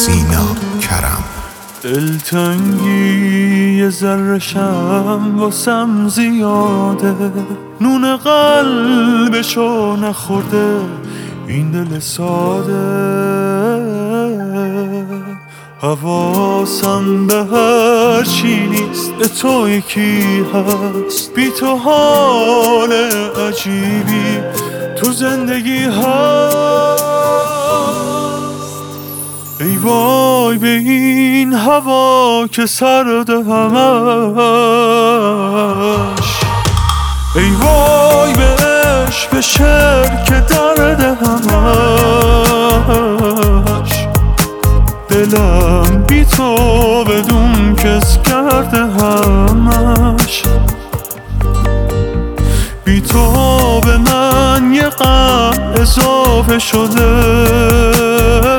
سینا کرم. دلتنگی یه ذره‌شم واسم زیاده، نون قلبشو نخورده این دل ساده. حواسم به هر چی نیست، به تو یکی هست. بی تو حال عجیبی تو زندگی هست. ای وای به این هوا که سرد همش، ای وای به عشق به شعر که درد همش. دلم بی تو بدون کس کرده همش. بی تو به من یه غم اضافه شده.